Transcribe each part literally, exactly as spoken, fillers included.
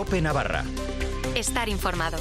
COPE Navarra. Estar informado.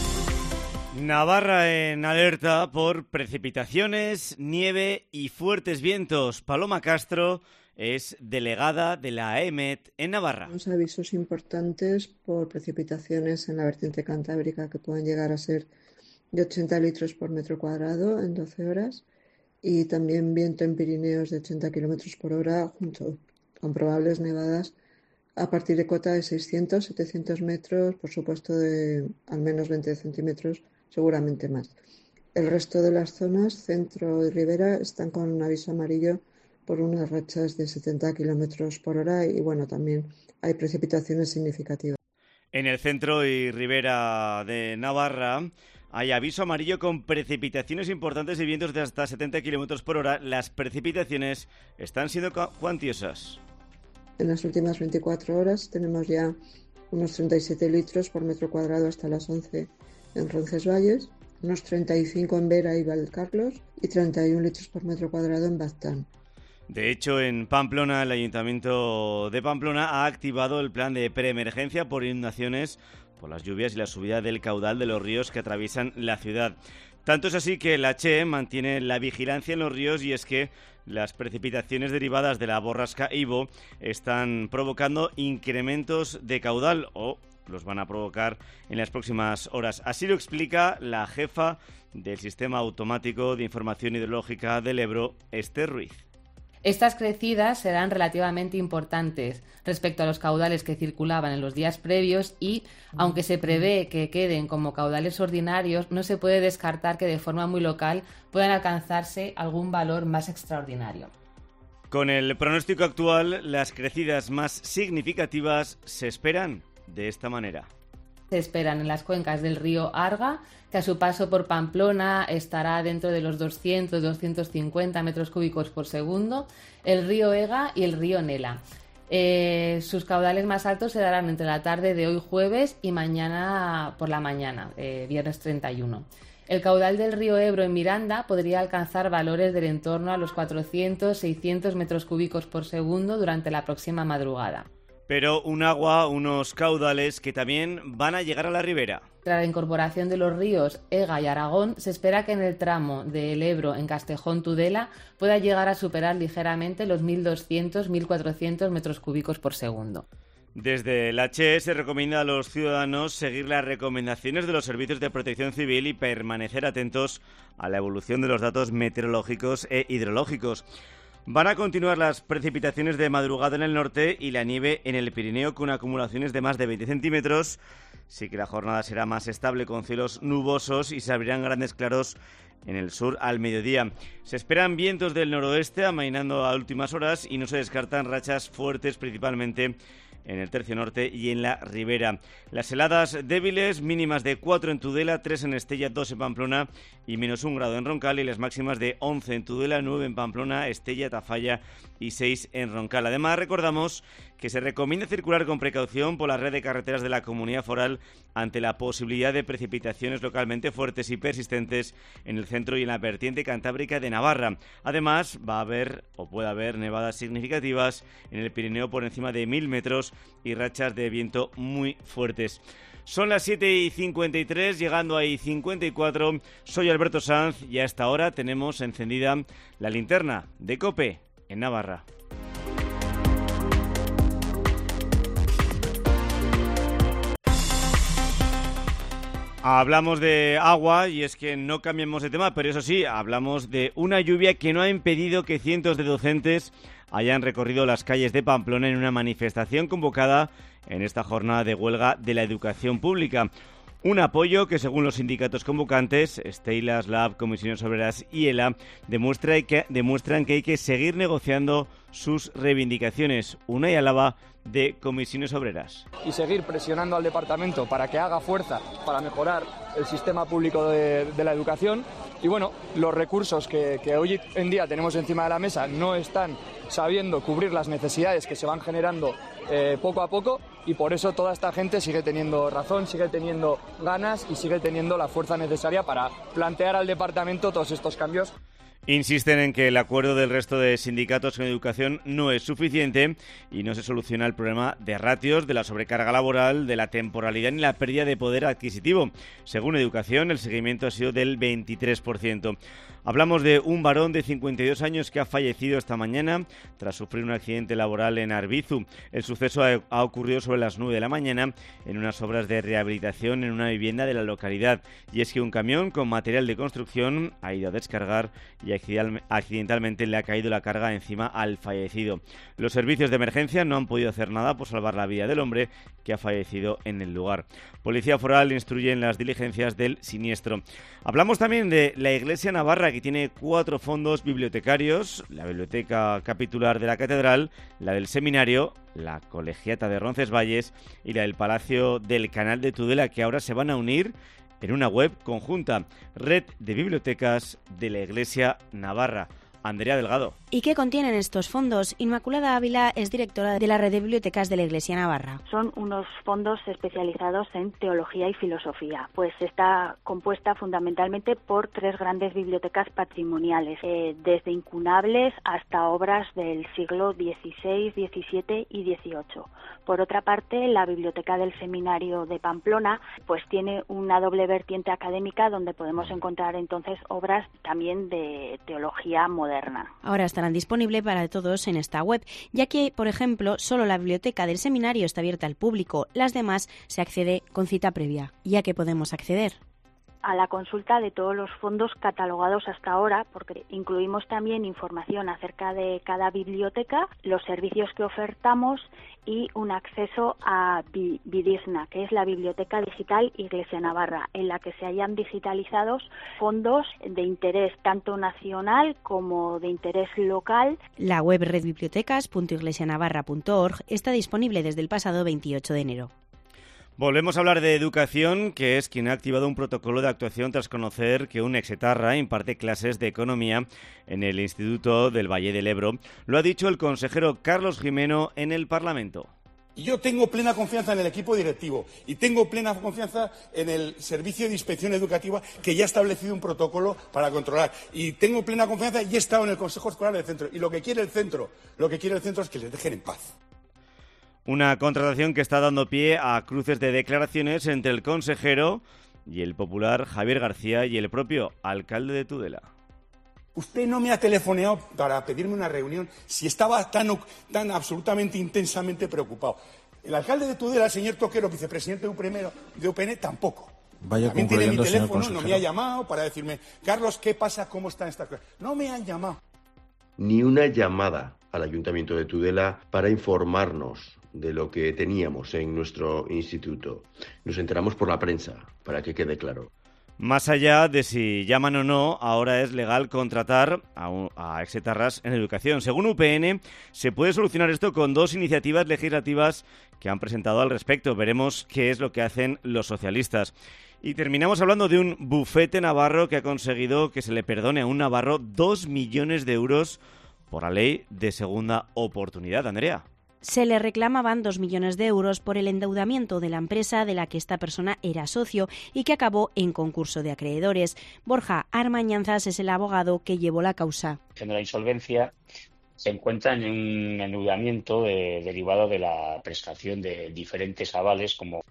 Navarra en alerta por precipitaciones, nieve y fuertes vientos. Paloma Castro es delegada de la E M E T en Navarra. Tenemos avisos importantes por precipitaciones en la vertiente cantábrica que pueden llegar a ser de ochenta litros por metro cuadrado en doce horas y también viento en Pirineos de ochenta kilómetros por hora junto con probables nevadas a partir de cota de seiscientos, setecientos metros, por supuesto de al menos veinte centímetros, seguramente más. El resto de las zonas, centro y ribera, están con un aviso amarillo por unas rachas de setenta kilómetros por hora y bueno, también hay precipitaciones significativas. En el centro y ribera de Navarra hay aviso amarillo con precipitaciones importantes y vientos de hasta setenta kilómetros por hora. Las precipitaciones están siendo cuantiosas. En las últimas veinticuatro horas tenemos ya unos treinta y siete litros por metro cuadrado hasta las once en Roncesvalles, unos treinta y cinco en Vera y Valcarlos y treinta y uno litros por metro cuadrado en Baztán. De hecho, en Pamplona, el Ayuntamiento de Pamplona ha activado el plan de preemergencia por inundaciones, por las lluvias y la subida del caudal de los ríos que atraviesan la ciudad. Tanto es así que la Che mantiene la vigilancia en los ríos y es que las precipitaciones derivadas de la borrasca Ivo están provocando incrementos de caudal o los van a provocar en las próximas horas. Así lo explica la jefa del Sistema Automático de Información Hidrológica del Ebro, Esther Ruiz. Estas crecidas serán relativamente importantes respecto a los caudales que circulaban en los días previos y, aunque se prevé que queden como caudales ordinarios, no se puede descartar que de forma muy local puedan alcanzarse algún valor más extraordinario. Con el pronóstico actual, las crecidas más significativas se esperan de esta manera. Se esperan en las cuencas del río Arga, que a su paso por Pamplona estará dentro de los doscientos a doscientos cincuenta metros cúbicos por segundo, el río Ega y el río Nela. Eh, sus caudales más altos se darán entre la tarde de hoy jueves y mañana por la mañana, eh, viernes treinta y uno. El caudal del río Ebro en Miranda podría alcanzar valores del entorno a los cuatrocientos a seiscientos metros cúbicos por segundo durante la próxima madrugada. Pero un agua, unos caudales que también van a llegar a la ribera. Tras la incorporación de los ríos Ega y Aragón, se espera que en el tramo del Ebro en Castejón-Tudela pueda llegar a superar ligeramente los mil doscientos a mil cuatrocientos metros cúbicos por segundo. Desde la Che se recomienda a los ciudadanos seguir las recomendaciones de los servicios de protección civil y permanecer atentos a la evolución de los datos meteorológicos e hidrológicos. Van a continuar las precipitaciones de madrugada en el norte y la nieve en el Pirineo con acumulaciones de más de veinte centímetros. Sí que la jornada será más estable con cielos nubosos y se abrirán grandes claros en el sur al mediodía. Se esperan vientos del noroeste amainando a últimas horas y no se descartan rachas fuertes principalmente en el tercio norte y en la ribera. Las heladas débiles, mínimas de cuatro en Tudela, tres en Estella, dos en Pamplona y menos un grado en Roncal, y las máximas de once en Tudela, nueve en Pamplona, Estella, Tafalla y seis en Roncal. Además, recordamos que se recomienda circular con precaución por la red de carreteras de la Comunidad Foral ante la posibilidad de precipitaciones localmente fuertes y persistentes en el centro y en la vertiente cantábrica de Navarra. Además, va a haber o puede haber nevadas significativas en el Pirineo por encima de mil metros y rachas de viento muy fuertes. Son las siete y cincuenta y tres, llegando a y cincuenta y cuatro. Soy Alberto Sanz y a esta hora tenemos encendida la linterna de COPE en Navarra. Hablamos de agua y es que no cambiamos de tema, pero eso sí, hablamos de una lluvia que no ha impedido que cientos de docentes hayan recorrido las calles de Pamplona en una manifestación convocada en esta jornada de huelga de la educación pública. Un apoyo que, según los sindicatos convocantes, Steilas, Lab, Comisiones Obreras y ELA, demuestra que, demuestran que hay que seguir negociando sus reivindicaciones. Unai Álava, de Comisiones Obreras. Y seguir presionando al departamento para que haga fuerza para mejorar el sistema público de, de la educación. Y bueno, los recursos que, que hoy en día tenemos encima de la mesa no están sabiendo cubrir las necesidades que se van generando eh, poco a poco, y por eso toda esta gente sigue teniendo razón, sigue teniendo ganas y sigue teniendo la fuerza necesaria para plantear al departamento todos estos cambios. Insisten en que el acuerdo del resto de sindicatos en educación no es suficiente y no se soluciona el problema de ratios, de la sobrecarga laboral, de la temporalidad ni la pérdida de poder adquisitivo. Según Educación, el seguimiento ha sido del veintitrés por ciento. Hablamos de un varón de cincuenta y dos años que ha fallecido esta mañana tras sufrir un accidente laboral en Arbizu. El suceso ha, ha ocurrido sobre las nueve de la mañana en unas obras de rehabilitación en una vivienda de la localidad. Y es que un camión con material de construcción ha ido a descargar y accidentalmente le ha caído la carga encima al fallecido. Los servicios de emergencia no han podido hacer nada por salvar la vida del hombre que ha fallecido en el lugar. Policía Foral instruye en las diligencias del siniestro. Hablamos también de la Iglesia Navarra, que tiene cuatro fondos bibliotecarios: la Biblioteca Capitular de la Catedral, la del Seminario, la Colegiata de Roncesvalles y la del Palacio del Canal de Tudela, que ahora se van a unir en una web conjunta, Red de Bibliotecas de la Iglesia Navarra. Andrea Delgado. ¿Y qué contienen estos fondos? Inmaculada Ávila es directora de la Red de Bibliotecas de la Iglesia Navarra. Son unos fondos especializados en teología y filosofía, pues está compuesta fundamentalmente por tres grandes bibliotecas patrimoniales, eh, desde incunables hasta obras del siglo dieciséis, diecisiete y dieciocho. Por otra parte, la Biblioteca del Seminario de Pamplona pues tiene una doble vertiente académica donde podemos encontrar entonces obras también de teología moderna. Ahora estarán disponibles para todos en esta web, ya que, por ejemplo, solo la Biblioteca del Seminario está abierta al público. Las demás se accede con cita previa. ¿Ya que podemos acceder? A la consulta de todos los fondos catalogados hasta ahora, porque incluimos también información acerca de cada biblioteca, los servicios que ofertamos y un acceso a Bidisna, que es la Biblioteca Digital Iglesia Navarra, en la que se hayan digitalizados fondos de interés tanto nacional como de interés local. La web red bibliotecas punto iglesia navarra punto org está disponible desde el pasado veintiocho de enero. Volvemos a hablar de educación, que es quien ha activado un protocolo de actuación tras conocer que un exetarra imparte clases de economía en el Instituto del Valle del Ebro. Lo ha dicho el consejero Carlos Jimeno en el Parlamento. Yo tengo plena confianza en el equipo directivo y tengo plena confianza en el Servicio de Inspección Educativa, que ya ha establecido un protocolo para controlar. Y tengo plena confianza y he estado en el Consejo Escolar del centro. Y lo que quiere el centro, lo que quiere el centro es que les dejen en paz. Una contratación que está dando pie a cruces de declaraciones entre el consejero y el popular Javier García y el propio alcalde de Tudela. Usted no me ha telefoneado para pedirme una reunión si estaba tan, tan absolutamente intensamente preocupado. El alcalde de Tudela, el señor Toquero, vicepresidente de U P N, de U P N tampoco. Vaya También tiene mi teléfono, señor no me ha llamado para decirme, Carlos, ¿qué pasa? ¿Cómo está esta cosa? No me han llamado. Ni una llamada al Ayuntamiento de Tudela para informarnos de lo que teníamos en nuestro instituto. Nos enteramos por la prensa, para que quede claro. Más allá de si llaman o no, ahora es legal contratar a, un, a exetarras en educación. Según U P N, se puede solucionar esto con dos iniciativas legislativas que han presentado al respecto. Veremos qué es lo que hacen los socialistas. Y terminamos hablando de un bufete navarro que ha conseguido que se le perdone a un navarro dos millones de euros por la ley de segunda oportunidad. Andrea. Se le reclamaban dos millones de euros por el endeudamiento de la empresa de la que esta persona era socio y que acabó en concurso de acreedores. Borja Armañanzas es el abogado que llevó la causa. De la insolvencia se encuentra en un endeudamiento de, derivado de la prestación de diferentes avales, como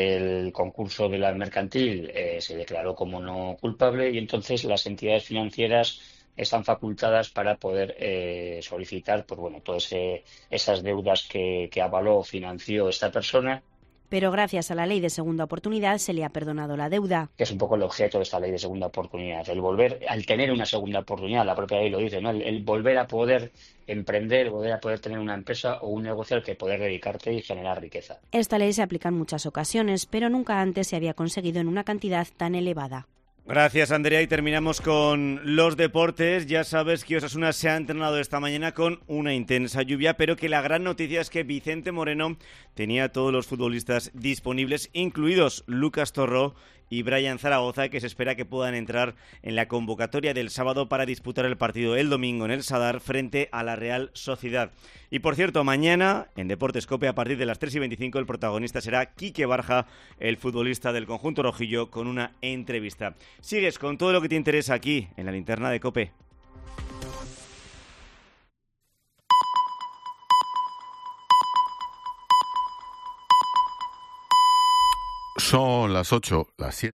el concurso de la mercantil eh, se declaró como no culpable y entonces las entidades financieras están facultadas para poder eh, solicitar pues bueno todas esas deudas que, que avaló o financió esta persona. Pero gracias a la ley de segunda oportunidad se le ha perdonado la deuda. Que es un poco el objeto de esta ley de segunda oportunidad, el volver, al tener una segunda oportunidad, la propia ley lo dice, ¿no? el, el volver a poder emprender, volver a poder tener una empresa o un negocio al que poder dedicarte y generar riqueza. Esta ley se aplica en muchas ocasiones, pero nunca antes se había conseguido en una cantidad tan elevada. Gracias, Andrea, y terminamos con los deportes. Ya sabes que Osasuna se ha entrenado esta mañana con una intensa lluvia, pero que la gran noticia es que Vicente Moreno tenía a todos los futbolistas disponibles, incluidos Lucas Torró y Brian Zaragoza, que se espera que puedan entrar en la convocatoria del sábado para disputar el partido el domingo en el Sadar frente a la Real Sociedad. Y por cierto, mañana en Deportes COPE a partir de las tres y veinticinco el protagonista será Quique Barja, el futbolista del conjunto rojillo, con una entrevista. Sigues con todo lo que te interesa aquí en la linterna de COPE. Son las ocho, las siete.